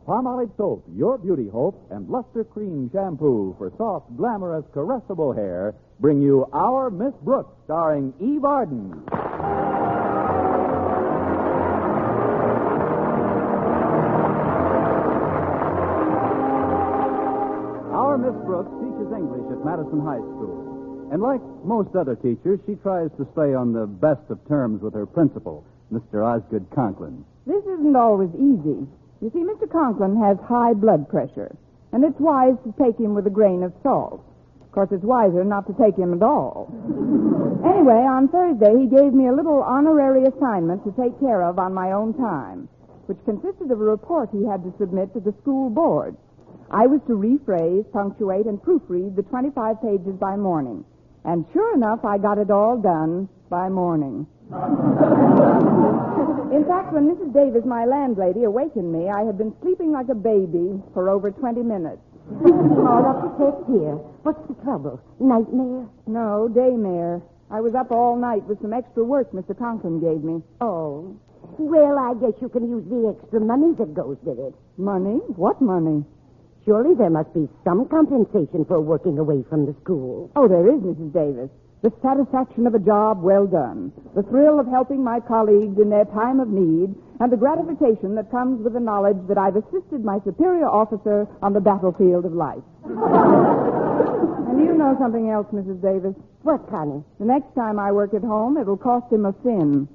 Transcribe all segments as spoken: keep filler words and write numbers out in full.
Palmolive Soap, Your Beauty Hope, and Luster Cream Shampoo for soft, glamorous, caressable hair bring you Our Miss Brooks, starring Eve Arden. Our Miss Brooks teaches English at Madison High School. And like most other teachers, she tries to stay on the best of terms with her principal, Mister Osgood Conklin. This isn't always easy. You see, Mister Conklin has high blood pressure, and it's wise to take him with a grain of salt. Of course, it's wiser not to take him at all. Anyway, on Thursday, he gave me a little honorary assignment to take care of on my own time, which consisted of a report he had to submit to the school board. I was to rephrase, punctuate, and proofread the twenty-five pages by morning. And sure enough, I got it all done by morning. In fact, when Missus Davis, my landlady, awakened me, I had been sleeping like a baby for over twenty minutes. All up to take here. What's the trouble? Nightmare? No, daymare. I was up all night with some extra work Mister Conklin gave me. Oh. Well, I guess you can use the extra money that goes with it. Money? What money? Surely there must be some compensation for working away from the school. Oh, there is, Missus Davis. The satisfaction of a job well done, the thrill of helping my colleagues in their time of need, and the gratification that comes with the knowledge that I've assisted my superior officer on the battlefield of life. And you know something else, Missus Davis? What, Connie? The next time I work at home, it'll cost him a fin.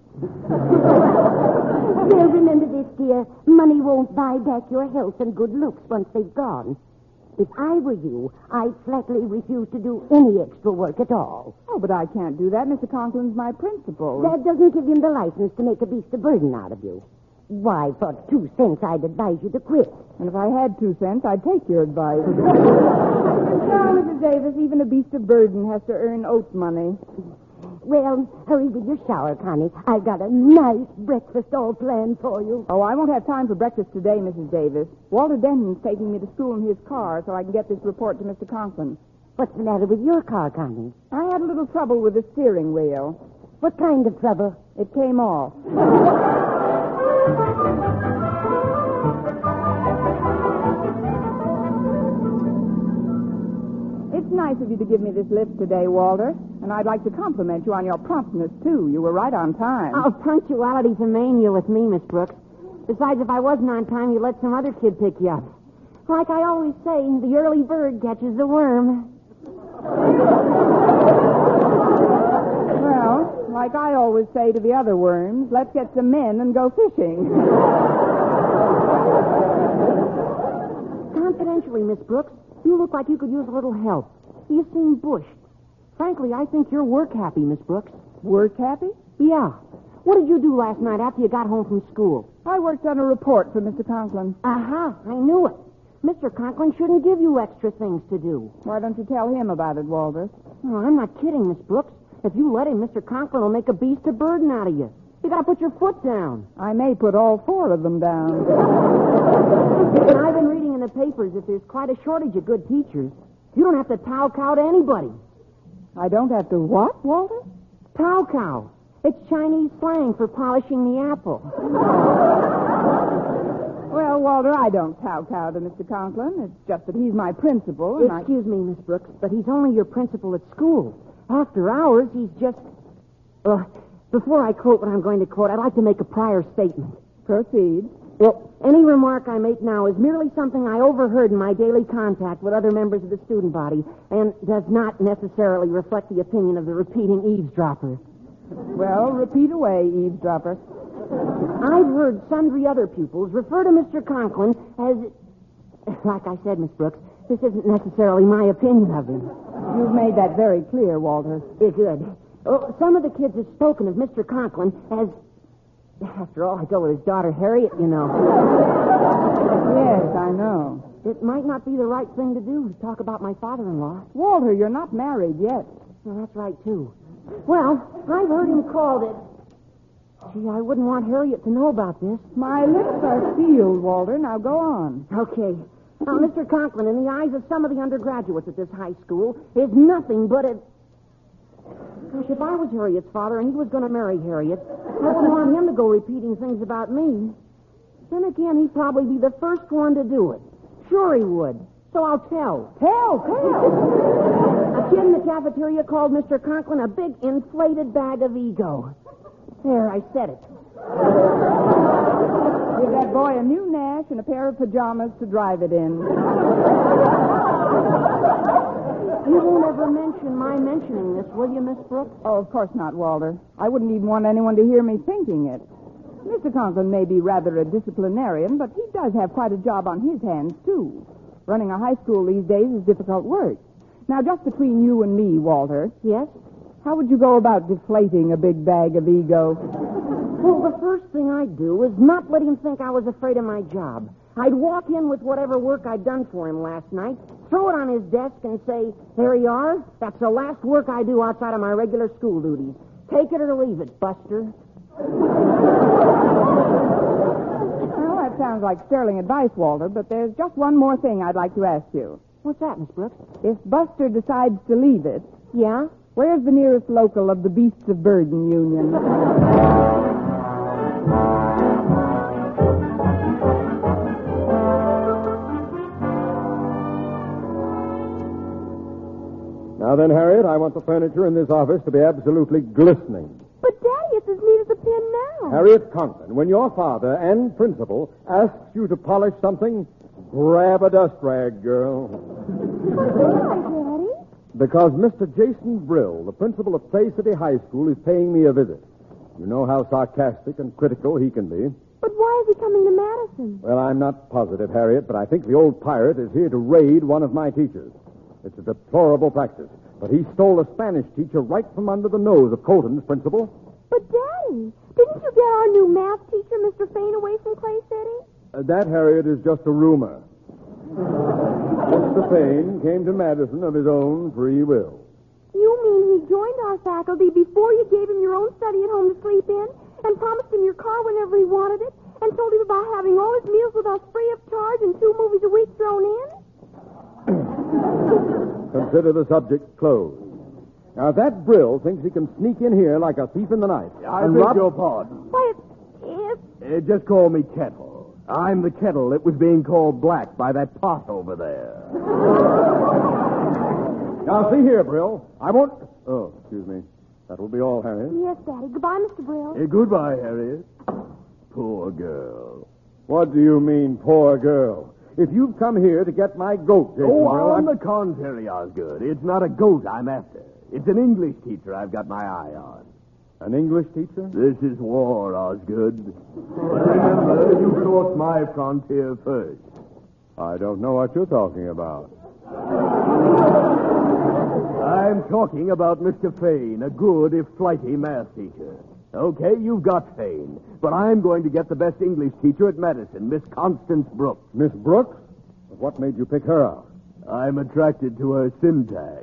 Well, remember this, dear. Money won't buy back your health and good looks once they've gone. If I were you, I'd flatly refuse to do any extra work at all. Oh, but I can't do that. Mister Conklin's my principal. That doesn't give him the license to make a beast of burden out of you. Why, for two cents, I'd advise you to quit. And if I had two cents, I'd take your advice. No, Missus Davis, even a beast of burden has to earn oat money. Well, hurry with your shower, Connie. I've got a nice breakfast all planned for you. Oh, I won't have time for breakfast today, Missus Davis. Walter Denton's taking me to school in his car so I can get this report to Mister Conklin. What's the matter with your car, Connie? I had a little trouble with the steering wheel. What kind of trouble? It came off. It's nice of you to give me this lift today, Walter. And I'd like to compliment you on your promptness, too. You were right on time. Oh, punctuality's a mania with me, Miss Brooks. Besides, if I wasn't on time, you let some other kid pick you up. Like I always say, the early bird catches the worm. Well, like I always say to the other worms, let's get some men and go fishing. Confidentially, Miss Brooks, you look like you could use a little help. You seem bushed. Frankly, I think you're work happy, Miss Brooks. Work happy? Yeah. What did you do last night after you got home from school? I worked on a report for Mister Conklin. Aha, I knew it. Mister Conklin shouldn't give you extra things to do. Why don't you tell him about it, Walter? Oh, I'm not kidding, Miss Brooks. If you let him, Mister Conklin will make a beast of burden out of you. You gotta put your foot down. I may put all four of them down. And I've been reading in the papers that there's quite a shortage of good teachers. You don't have to tow-cow to anybody. I don't have to what, Walter? Tow-cow. It's Chinese slang for polishing the apple. Well, Walter, I don't tow-cow to Mister Conklin. It's just that he's my principal. And Excuse I... me, Miss Brooks, but he's only your principal at school. After hours, he's just... Uh, before I quote what I'm going to quote, I'd like to make a prior statement. Proceed. Well, any remark I make now is merely something I overheard in my daily contact with other members of the student body and does not necessarily reflect the opinion of the repeating eavesdropper. Well, repeat away, eavesdropper. I've heard sundry other pupils refer to Mister Conklin as... Like I said, Miss Brooks, this isn't necessarily my opinion of him. You've made that very clear, Walter. It's good. Oh, some of the kids have spoken of Mister Conklin as... After all, I go with his daughter, Harriet, you know. Yes, I know. It might not be the right thing to do to talk about my father-in-law. Walter, you're not married yet. Well, that's right, too. Well, I've heard him called it. Gee, I wouldn't want Harriet to know about this. My lips are sealed, Walter. Now go on. Okay. Now, Mister Conklin, in the eyes of some of the undergraduates at this high school, is nothing but a... Gosh, if I was Harriet's father and he was going to marry Harriet, I wouldn't want him to go repeating things about me. Then again, he'd probably be the first one to do it. Sure he would. So I'll tell. Tell, tell. A kid in the cafeteria called Mister Conklin a big inflated bag of ego. There, I said it. Give that boy a new Nash and a pair of pajamas to drive it in. You won't ever mention my mentioning this, will you, Miss Brooks? Oh, of course not, Walter. I wouldn't even want anyone to hear me thinking it. Mister Conklin may be rather a disciplinarian, but he does have quite a job on his hands, too. Running a high school these days is difficult work. Now, just between you and me, Walter. Yes? How would you go about deflating a big bag of ego? Well, the first thing I'd do is not let him think I was afraid of my job. I'd walk in with whatever work I'd done for him last night, throw it on his desk, and say, there you are. That's the last work I do outside of my regular school duties. Take it or leave it, Buster. Well, that sounds like sterling advice, Walter, but there's just one more thing I'd like to ask you. What's that, Miss Brooks? If Buster decides to leave it, Yeah? where's the nearest local of the Beasts of Burden Union? Now then, Harriet, I want the furniture in this office to be absolutely glistening. But, Daddy, it's as neat as a pin now. Harriet Conklin, when your father and principal asks you to polish something, grab a dust rag, girl. Why, Daddy? Because Mister Jason Brill, the principal of Clay City High School, is paying me a visit. You know how sarcastic and critical he can be. But why is he coming to Madison? Well, I'm not positive, Harriet, but I think the old pirate is here to raid one of my teachers. It's a deplorable practice, but he stole a Spanish teacher right from under the nose of Colton's principal. But, Daddy, didn't you get our new math teacher, Mister Fain, away from Clay City? Uh, that, Harriet, is just a rumor. Mister Fain came to Madison of his own free will. You mean he joined our faculty before you gave him your own study at home to sleep in, and promised him your car whenever he wanted it, and told him about having all his meals with us free of charge and two movies a week thrown in? Consider the subject closed. Now, if that Brill thinks he can sneak in here like a thief in the night. I and beg rob... your pardon. Why, it's... Uh, just call me Kettle. I'm the kettle that was being called black by that pot over there. Now, see here, Brill. I won't... Oh, excuse me. That will be all, Harriet. Yes, Daddy. Goodbye, Mister Brill. Uh, goodbye, Harriet. Poor girl. What do you mean, poor girl? If you've come here to get my goat, Jason Oh, Brill, on I'm... the contrary, Osgood. It's not a goat I'm after. It's an English teacher I've got my eye on. An English teacher? This is war, Osgood. But remember, you crossed my frontier first. I don't know what you're talking about. I'm talking about Mister Fain, a good if flighty math teacher. Okay, you've got Fain, but I'm going to get the best English teacher at Madison, Miss Constance Brooks. Miss Brooks? What made you pick her out? I'm attracted to her syntax.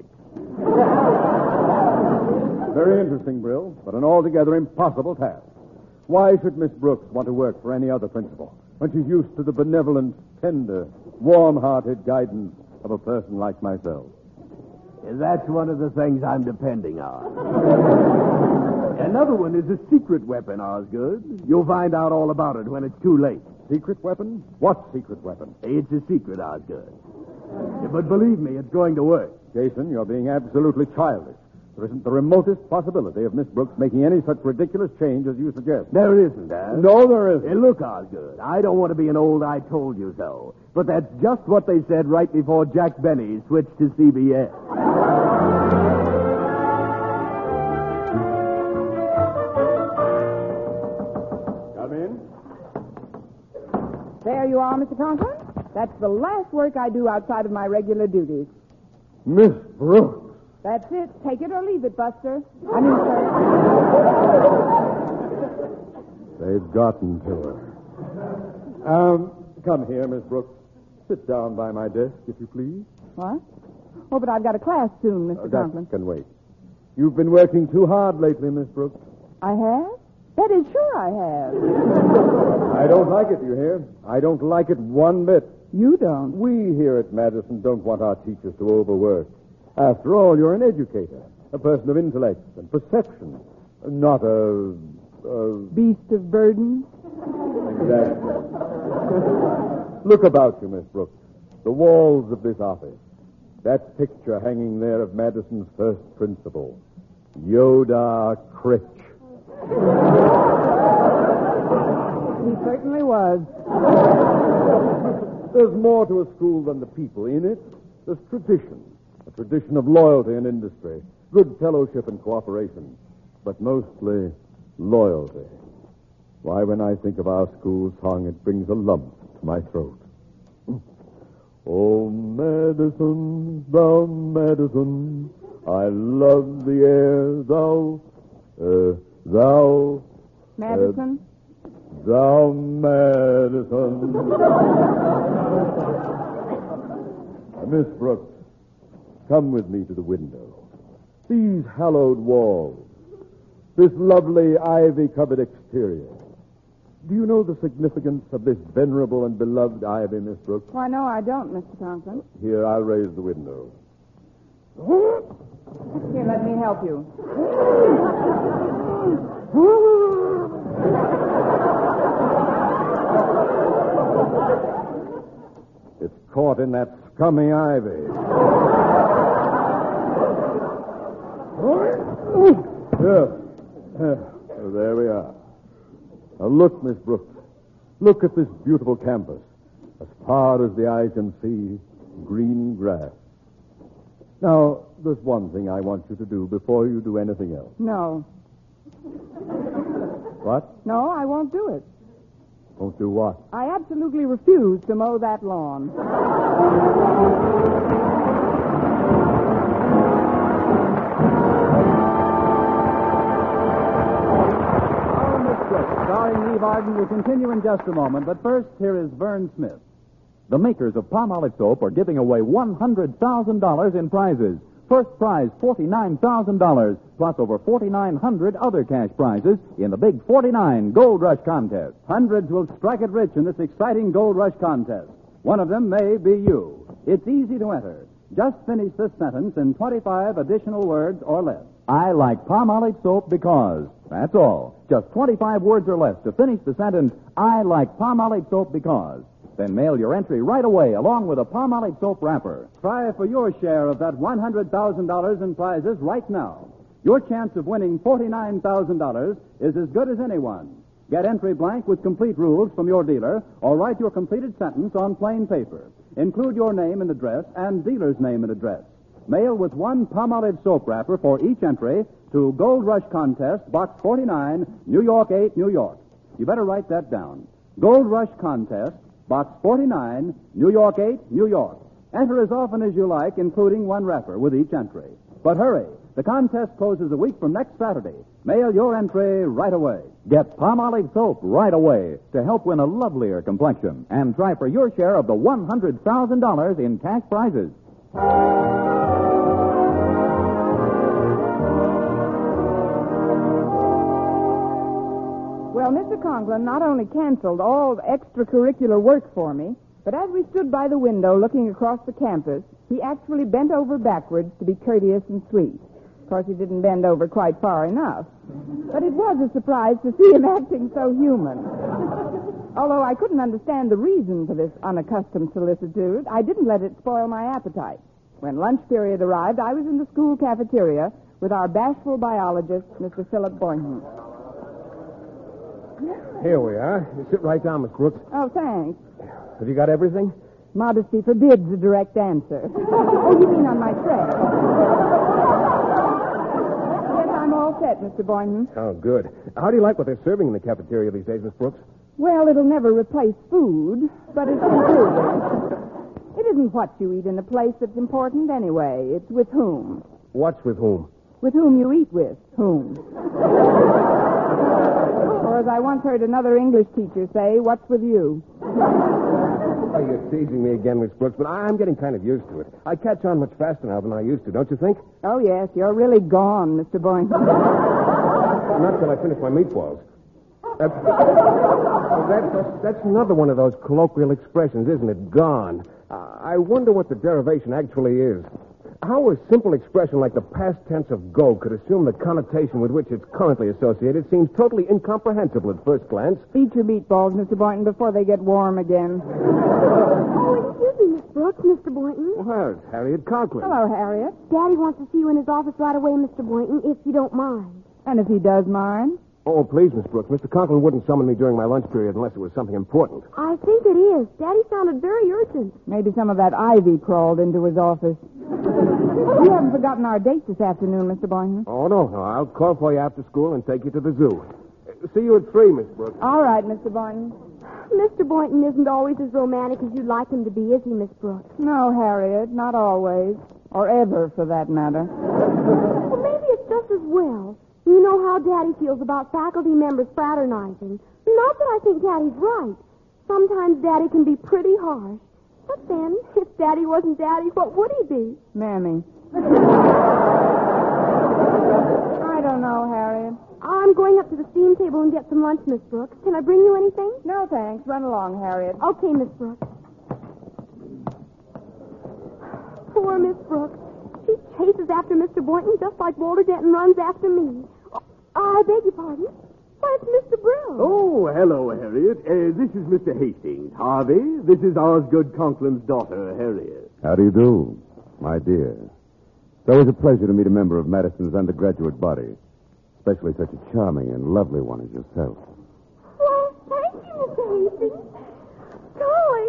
Very interesting, Brill, but an altogether impossible task. Why should Miss Brooks want to work for any other principal when she's used to the benevolent, tender, warm-hearted guidance of a person like myself? That's one of the things I'm depending on. Another one is a secret weapon, Osgood. You'll find out all about it when it's too late. Secret weapon? What secret weapon? It's a secret, Osgood. But believe me, it's going to work. Jason, you're being absolutely childish. There isn't the remotest possibility of Miss Brooks making any such ridiculous change as you suggest. There isn't, Dad. No, there isn't. Hey, look, Osgood, I don't want to be an old I told you so, but that's just what they said right before Jack Benny switched to C B S. Come in. There you are, Mister Conklin. That's the last work I do outside of my regular duties. Miss Brooks. That's it. Take it or leave it, Buster. I mean, sir. They've gotten to her. Um, come here, Miss Brooks. Sit down by my desk, if you please. What? Oh, but I've got a class soon, Mister Uh, that Conklin. can wait. You've been working too hard lately, Miss Brooks. I have? That is sure I have. I don't like it, you hear? I don't like it one bit. You don't. We here at Madison don't want our teachers to overwork. After all, you're an educator, a person of intellect and perception, not a... a... Beast of burden? Exactly. Look about you, Miss Brooks. The walls of this office. That picture hanging there of Madison's first principal, Yoda Critch. He certainly was. There's more to a school than the people in it. There's tradition, a tradition of loyalty and industry, good fellowship and cooperation, but mostly loyalty. Why, when I think of our school song, it brings a lump to my throat. Oh, Madison, thou Madison, I love the air, thou, uh, thou... Madison? Uh, thou Madison. Miss Brooks, come with me to the window. These hallowed walls, this lovely ivy-covered exterior. Do you know the significance of this venerable and beloved ivy, Miss Brooks? Why, no, I don't, Mister Conklin. Here, I'll raise the window. Here, let me help you. It's caught in that scummy ivy. Yes. Uh, there we are. Now look, Miss Brooks. Look at this beautiful campus. As far as the eye can see, green grass. Now, there's one thing I want you to do before you do anything else. No. What? No, I won't do it. Won't do what? I absolutely refuse to mow that lawn. Oh, Miss Brooks, starring Eve Arden, will continue in just a moment. But first, here is Vern Smith. The makers of Palmolive soap are giving away one hundred thousand dollars in prizes. First prize, forty-nine thousand dollars, plus over forty-nine hundred other cash prizes in the Big forty-nine Gold Rush Contest. Hundreds will strike it rich in this exciting Gold Rush Contest. One of them may be you. It's easy to enter. Just finish this sentence in twenty-five additional words or less. I like Palmolive soap because. That's all. Just twenty-five words or less to finish the sentence, I like Palmolive soap because. Then mail your entry right away along with a Palmolive soap wrapper. Try for your share of that one hundred thousand dollars in prizes right now. Your chance of winning forty-nine thousand dollars is as good as anyone. Get entry blank with complete rules from your dealer, or write your completed sentence on plain paper. Include your name and address and dealer's name and address. Mail with one Palmolive soap wrapper for each entry to Gold Rush Contest, Box forty-nine, New York eight, New York. You better write that down. Gold Rush Contest, Box forty-nine, New York eight, New York. Enter as often as you like, including one wrapper with each entry. But hurry. The contest closes a week from next Saturday. Mail your entry right away. Get Palmolive soap right away to help win a lovelier complexion. And try for your share of the one hundred thousand dollars in cash prizes. Well, Mister Conklin not only canceled all extracurricular work for me, but as we stood by the window looking across the campus, he actually bent over backwards to be courteous and sweet. Of course, he didn't bend over quite far enough. But it was a surprise to see him acting so human. Although I couldn't understand the reason for this unaccustomed solicitude, I didn't let it spoil my appetite. When lunch period arrived, I was in the school cafeteria with our bashful biologist, Mister Philip Boynton. Here we are. You sit right down, Miss Brooks. Oh, thanks. Have you got everything? Modesty forbids a direct answer. Oh, you mean on my tray? Yes, I'm all set, Mister Boynton. Oh, good. How do you like what they're serving in the cafeteria these days, Miss Brooks? Well, it'll never replace food, but it's improving. It isn't what you eat in a place that's important anyway. It's with whom. What's with whom? With whom you eat with. Whom. Or as I once heard another English teacher say, what's with you? Oh, you're teasing me again, Miss Brooks, but I'm getting kind of used to it. I catch on much faster now than I used to, don't you think? Oh, yes, you're really gone, Mister Boynton. Not till I finish my meatballs. Uh, that's, that's another one of those colloquial expressions, isn't it? Gone. Uh, I wonder what the derivation actually is. how a simple expression like the past tense of go could assume the connotation with which it's currently associated seems totally incomprehensible at first glance. Eat your meatballs, Mister Boynton, before they get warm again. Oh, excuse me, Miss Brooks, Mister Boynton. Well, it's Harriet Conklin. Hello, Harriet. Daddy wants to see you in his office right away, Mister Boynton, if you don't mind. And if he does mind? Oh, please, Miss Brooks. Mister Conklin wouldn't summon me during my lunch period unless it was something important. I think it is. Daddy sounded very urgent. Maybe some of that ivy crawled into his office. You haven't forgotten our date this afternoon, Mister Boynton. Oh, no, no. I'll call for you after school and take you to the zoo. Uh, See you at three, Miss Brooks. All right, Mister Boynton. Mister Boynton isn't always as romantic as you'd like him to be, is he, Miss Brooks? No, Harriet, not always. Or ever, for that matter. Well, maybe it's just as well. You know how Daddy feels about faculty members fraternizing. Not that I think Daddy's right. Sometimes Daddy can be pretty harsh. But then, if Daddy wasn't Daddy, what would he be? Mammy. I don't know, Harriet. I'm going up to the steam table and get some lunch, Miss Brooks. Can I bring you anything? No, thanks. Run along, Harriet. Okay, Miss Brooks. Poor Miss Brooks. She chases after Mister Boynton just like Walter Denton runs after me. Oh, I beg your pardon. Why, it's Mister Brill. Oh, hello, Harriet. Uh, this is Mister Hastings. Harvey, this is Osgood Conklin's daughter, Harriet. How do you do, my dear? It's always a pleasure to meet a member of Madison's undergraduate body, especially such a charming and lovely one as yourself. Well, thank you, Mister Hastings. Golly.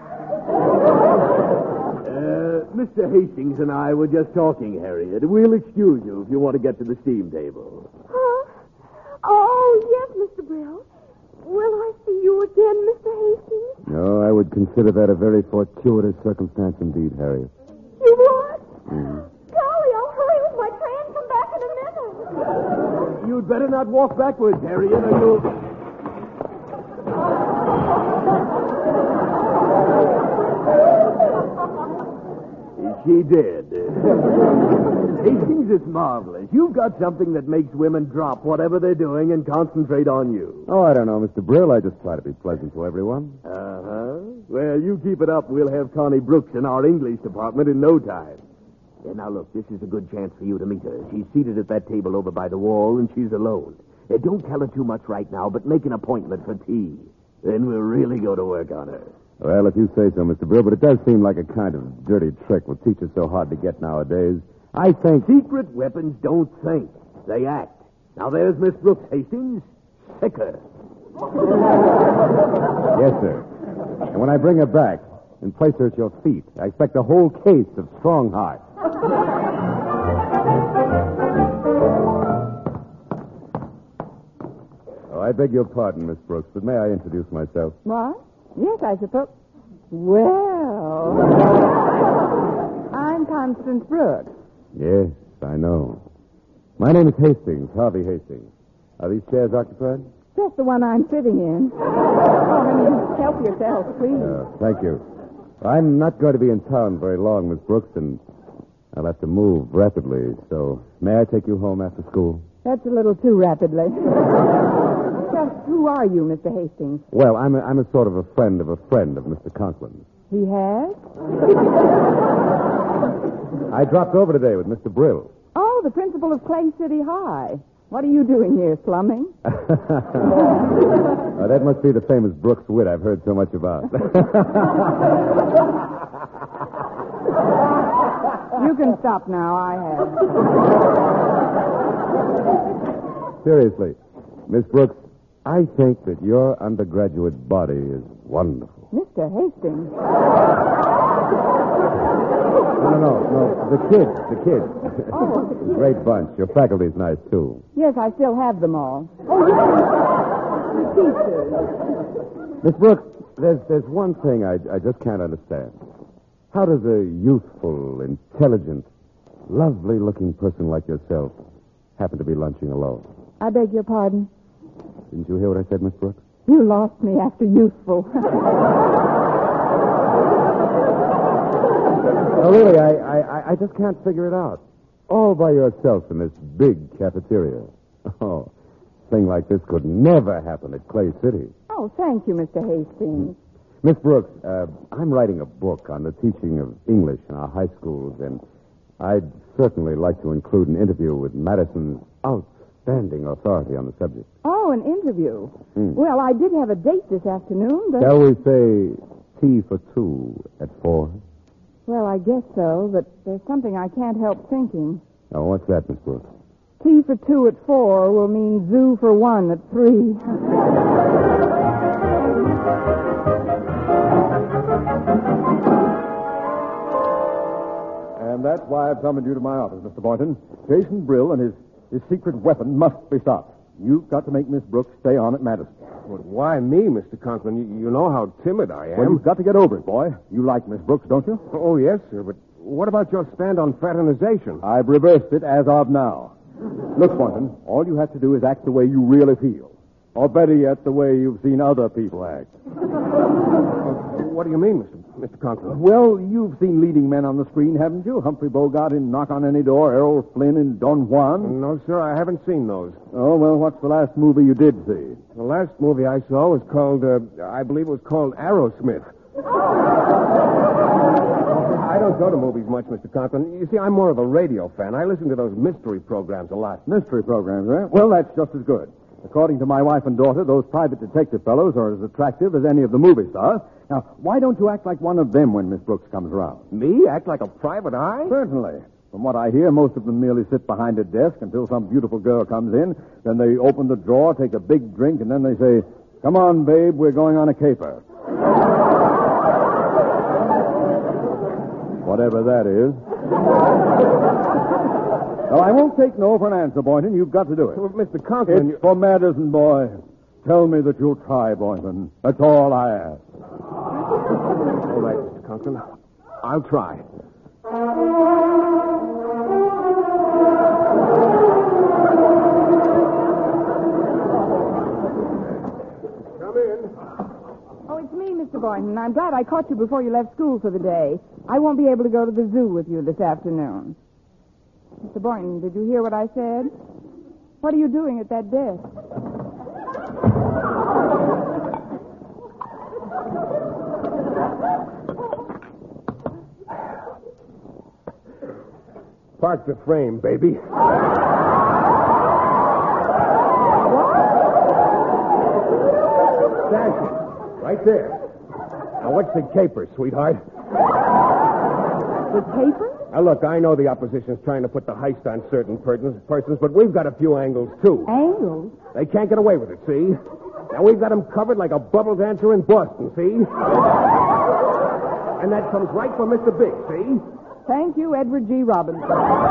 Uh, Mister Hastings and I were just talking, Harriet. We'll excuse you if you want to get to the steam table. Huh? Oh, yes, Mister Brill. Will I see you again, Mister Hastings? No, I would consider that a very fortuitous circumstance indeed, Harriet. You would? Mm. Golly, I'll hurry with my train. Come back in a minute. You'd better not walk backwards, Harriet, or you'll... She did. Hastings, it's marvelous. You've got something that makes women drop whatever they're doing and concentrate on you. Oh, I don't know, Mister Brill. I just try to be pleasant to everyone. Uh-huh. Well, you keep it up. We'll have Connie Brooks in our English department in no time. Yeah, now, look, this is a good chance for you to meet her. She's seated at that table over by the wall, and she's alone. Uh, don't tell her too much right now, but make an appointment for tea. Then we'll really go to work on her. Well, if you say so, Mister Brill, but it does seem like a kind of dirty trick with teachers so hard to get nowadays. I think... Secret weapons don't think. They act. Now, there's Miss Brooks, Hastings. Sick her. Yes, sir. And when I bring her back and place her at your feet, I expect a whole case of strong heart. Oh, I beg your pardon, Miss Brooks, but may I introduce myself? What? Yes, I suppose. Well, I'm Constance Brooks. Yes, I know. My name is Hastings, Harvey Hastings. Are these chairs occupied? Just the one I'm sitting in. Oh, honey, help yourself, please. Uh, thank you. I'm not going to be in town very long, Miss Brooks, and I'll have to move rapidly, so may I take you home after school? That's a little too rapidly. Just who are you, Mister Hastings? Well, I'm a, I'm a sort of a friend of a friend of Mister Conklin. He has? I dropped over today with Mister Brill. Oh, the principal of Clay City High. What are you doing here, slumming? Oh, that must be the famous Brooks wit I've heard so much about. You can stop now. I have. Seriously, Miss Brooks, I think that your undergraduate body is wonderful. Mister Hastings. No, no, no, no. The kids, the kids. Oh, the kids. Great bunch. Your faculty's nice, too. Yes, I still have them all. Oh, yes. The teachers. Miss Brooks, there's, there's one thing I, I just can't understand. How does a youthful, intelligent, lovely-looking person like yourself happen to be lunching alone? I beg your pardon? Didn't you hear what I said, Miss Brooks? You lost me after youthful. No, really, I, I, I just can't figure it out. All by yourself in this big cafeteria. Oh, a thing like this could never happen at Clay City. Oh, thank you, Mister Hastings. Miss Brooks, uh, I'm writing a book on the teaching of English in our high schools, and I'd certainly like to include an interview with Madison's outstanding authority on the subject. Oh, an interview. Hmm. Well, I did have a date this afternoon, but... Shall we say tea for two at four? Well, I guess so, but there's something I can't help thinking. Oh, what's that, Miss Brooks? Tea for two at four will mean zoo for one at three. And that's why I've summoned you to my office, Mister Boynton. Jason Brill and his, his secret weapon must be stopped. You've got to make Miss Brooks stay on at Madison. But why me, Mister Conklin? You, you know how timid I am. Well, you've got to get over it, boy. You like Miss Brooks, don't you? Oh, yes, sir, but what about your stand on fraternization? I've reversed it as of now. Look, Boynton, all you have to do is act the way you really feel. Or better yet, the way you've seen other people act. What do you mean, Mister Mister Conklin? Well, you've seen leading men on the screen, haven't you? Humphrey Bogart in Knock on Any Door, Errol Flynn in Don Juan. No, sir, I haven't seen those. Oh, well, what's the last movie you did see? The last movie I saw was called, uh, I believe it was called Aerosmith. I don't go to movies much, Mister Conklin. You see, I'm more of a radio fan. I listen to those mystery programs a lot. Mystery programs, eh? Well, that's just as good. According to my wife and daughter, those private detective fellows are as attractive as any of the movie stars. Now, why don't you act like one of them when Miss Brooks comes around? Me? Act like a private eye? Certainly. From what I hear, most of them merely sit behind a desk until some beautiful girl comes in. Then they open the drawer, take a big drink, and then they say, "Come on, babe, we're going on a caper." Whatever that is. Well, I won't take no for an answer, Boynton. You've got to do it. Well, Mister Conklin... It's you... for Madison, boy. Tell me that you'll try, Boynton. That's all I ask. All right, Mister Conklin. I'll try. Come in. Oh, it's me, Mister Boynton. I'm glad I caught you before you left school for the day. I won't be able to go to the zoo with you this afternoon. Mister Boynton, did you hear what I said? What are you doing at that desk? Park the frame, baby. That's it. Right there. Now, what's the caper, sweetheart? The caper? Now, look, I know the opposition's trying to put the heist on certain persons, persons, but we've got a few angles, too. Angles? They can't get away with it, see? Now, we've got them covered like a bubble dancer in Boston, see? And that comes right from Mister Biggs, see? Thank you, Edward G. Robinson.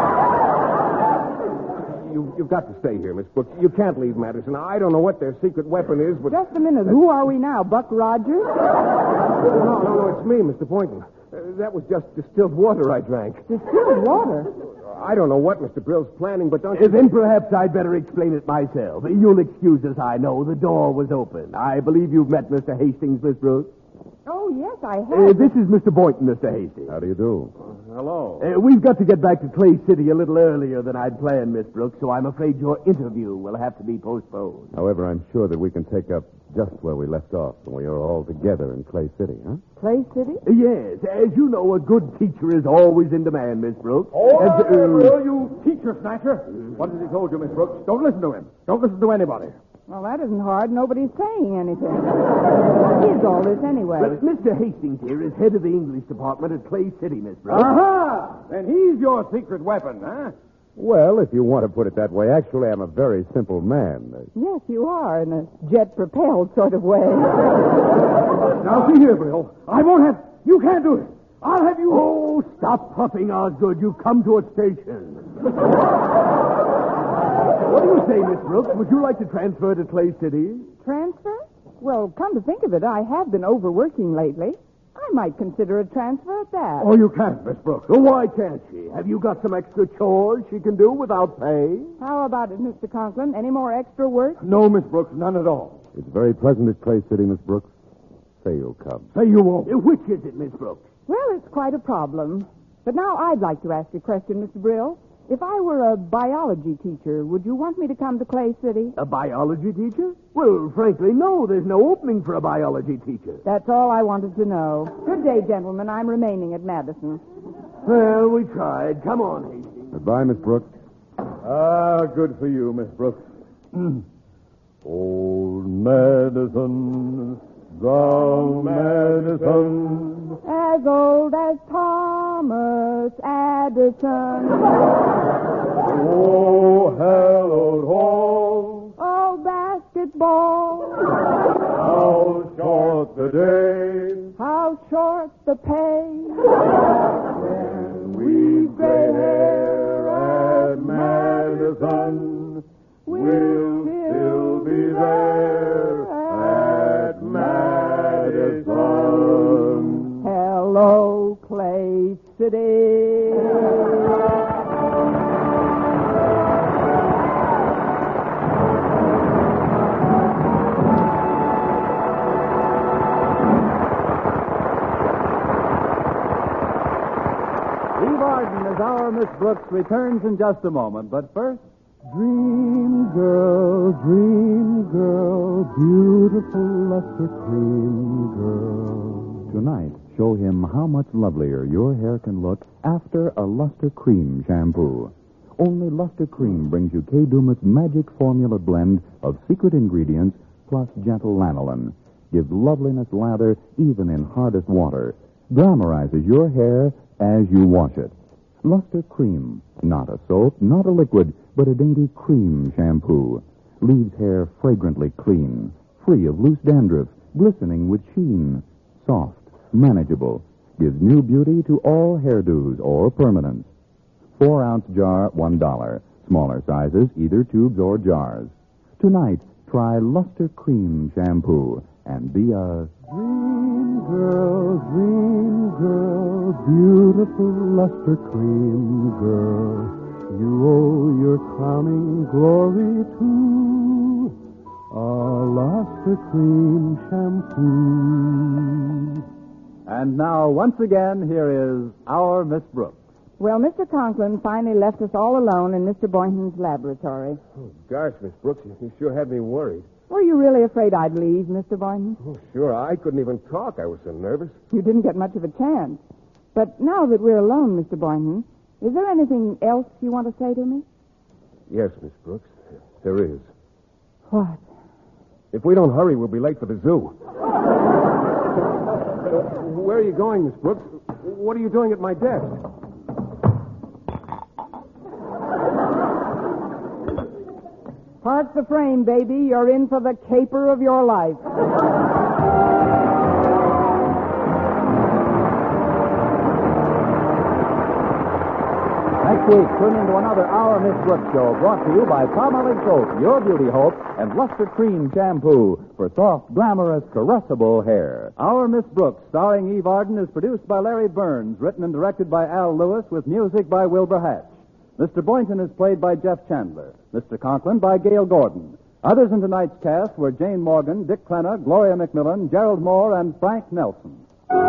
You, you've got to stay here, Miss Brooks. You can't leave Madison. I don't know what their secret weapon is, but... Just a minute. Who are we now, Buck Rogers? No, no, no, it's me, Mister Boynton. Uh, that was just distilled water I drank. Distilled water? I don't know what Mister Brill's planning, but don't you... Then perhaps I'd better explain it myself. You'll excuse us, I know. The door was open. I believe you've met Mister Hastings, Miss Brooks. Oh, yes, I have. Uh, this is Mister Boynton, Mister Hastings. How do you do? Hello. Uh, we've got to get back to Clay City a little earlier than I'd planned, Miss Brooks, so I'm afraid your interview will have to be postponed. However, I'm sure that we can take up just where we left off when we are all together in Clay City, huh? Clay City? Uh, yes, as you know, a good teacher is always in demand, Miss Brooks. Oh, And, uh, Will, you teacher snatcher. What has he told you, Miss Brooks? Don't listen to him. Don't listen to anybody. Well, that isn't hard. Nobody's saying anything. What is all this anyway? Well, Mister Hastings here is head of the English department at Clay City, Miss Brooks. Aha! Then he's your secret weapon, huh? Well, if you want to put it that way, actually, I'm a very simple man. Yes, you are, in a jet-propelled sort of way. Now, see here, Bill. I won't have... You can't do it. I'll have you... Oh, stop puffing, Osgood. You've come to a station. What do you say, Miss Brooks? Would you like to transfer to Clay City? Transfer? Well, come to think of it, I have been overworking lately. I might consider a transfer at that. Oh, you can't, Miss Brooks. Well, why can't she? Have you got some extra chores she can do without pay? How about it, Mister Conklin? Any more extra work? No, Miss Brooks, none at all. It's very pleasant at Clay City, Miss Brooks. Say you'll come. Say you won't. Uh, Which is it, Miss Brooks? Well, it's quite a problem. But now I'd like to ask a question, Mister Brill. If I were a biology teacher, would you want me to come to Clay City? A biology teacher? Well, frankly, no. There's no opening for a biology teacher. That's all I wanted to know. Good day, gentlemen. I'm remaining at Madison. Well, we tried. Come on, Hastings. Goodbye, Miss Brooks. Ah, good for you, Miss Brooks. Old Madison, thou Madison. As old as Thomas Addison. Oh, hallowed hall. Oh, basketball. How short the day. How short the pay. We gray hair at Madison. We'll still be there at Madison. Hello, Clay City. Eve Arden as our Miss Brooks returns in just a moment, but first... Dream girl, dream girl, beautiful Luster Cream girl. Tonight, show him how much lovelier your hair can look after a Luster Cream shampoo. Only Luster Cream brings you Kay Daumit's magic formula blend of secret ingredients plus gentle lanolin. Gives loveliness lather even in hardest water. Glamorizes your hair as you wash it. Luster Cream, not a soap, not a liquid, but a dainty cream shampoo. Leaves hair fragrantly clean, free of loose dandruff, glistening with sheen. Soft, manageable, gives new beauty to all hairdos or permanents. Four ounce jar, one dollar. Smaller sizes, either tubes or jars. Tonight, try Luster Cream shampoo and be a Dream girl, dream girl, beautiful Luster Cream girl. You owe your crowning glory to a Luster Cream shampoo. And now, once again, here is our Miss Brooks. Well, Mister Conklin finally left us all alone in Mister Boynton's laboratory. Oh, gosh, Miss Brooks, you, you sure had me worried. Were you really afraid I'd leave, Mister Boynton? Oh, sure, I couldn't even talk. I was so nervous. You didn't get much of a chance. But now that we're alone, Mister Boynton, is there anything else you want to say to me? Yes, Miss Brooks, there is. What? If we don't hurry, we'll be late for the zoo. Where are you going, Miss Brooks? What are you doing at my desk? Part the frame, baby. You're in for the caper of your life. Next week, tune into another Our Miss Brooks show brought to you by Palmolive Soap, Your Beauty Hope, and Luster Cream Shampoo for soft, glamorous, caressable hair. Our Miss Brooks, starring Eve Arden, is produced by Larry Burns, written and directed by Al Lewis, with music by Wilbur Hatch. Mister Boynton is played by Jeff Chandler. Mister Conklin by Gail Gordon. Others in tonight's cast were Jane Morgan, Dick Crenna, Gloria McMillan, Gerald Moore, and Frank Nelson.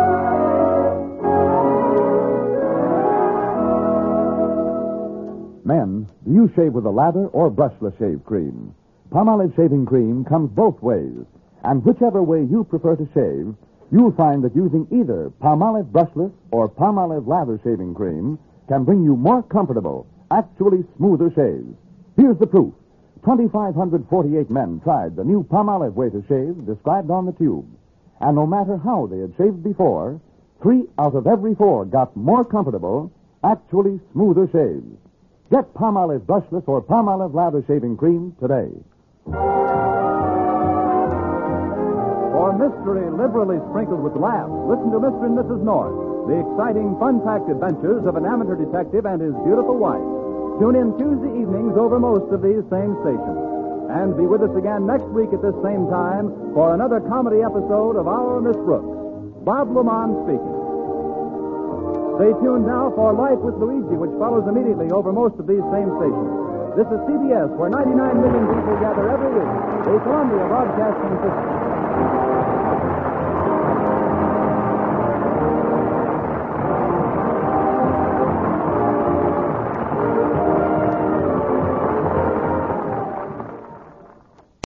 Men, do you shave with a lather or brushless shave cream? Palmolive shaving cream comes both ways. And whichever way you prefer to shave, you'll find that using either Palmolive brushless or Palmolive lather shaving cream can bring you more comfortable, actually smoother shaves. Here's the proof. two thousand five hundred forty-eight men tried the new Palmolive way to shave described on the tube. And no matter how they had shaved before, three out of every four got more comfortable, actually smoother shaves. Get Palmolive brushless or Palmolive lather shaving cream today. For mystery liberally sprinkled with laughs, listen to Mister and Missus North, the exciting, fun-packed adventures of an amateur detective and his beautiful wife. Tune in Tuesday evenings over most of these same stations. And be with us again next week at this same time for another comedy episode of Our Miss Brooks. Bob Lamont speaking. Stay tuned now for Life with Luigi, which follows immediately over most of these same stations. This is C B S, where ninety-nine million people gather every week. The Columbia Broadcasting System.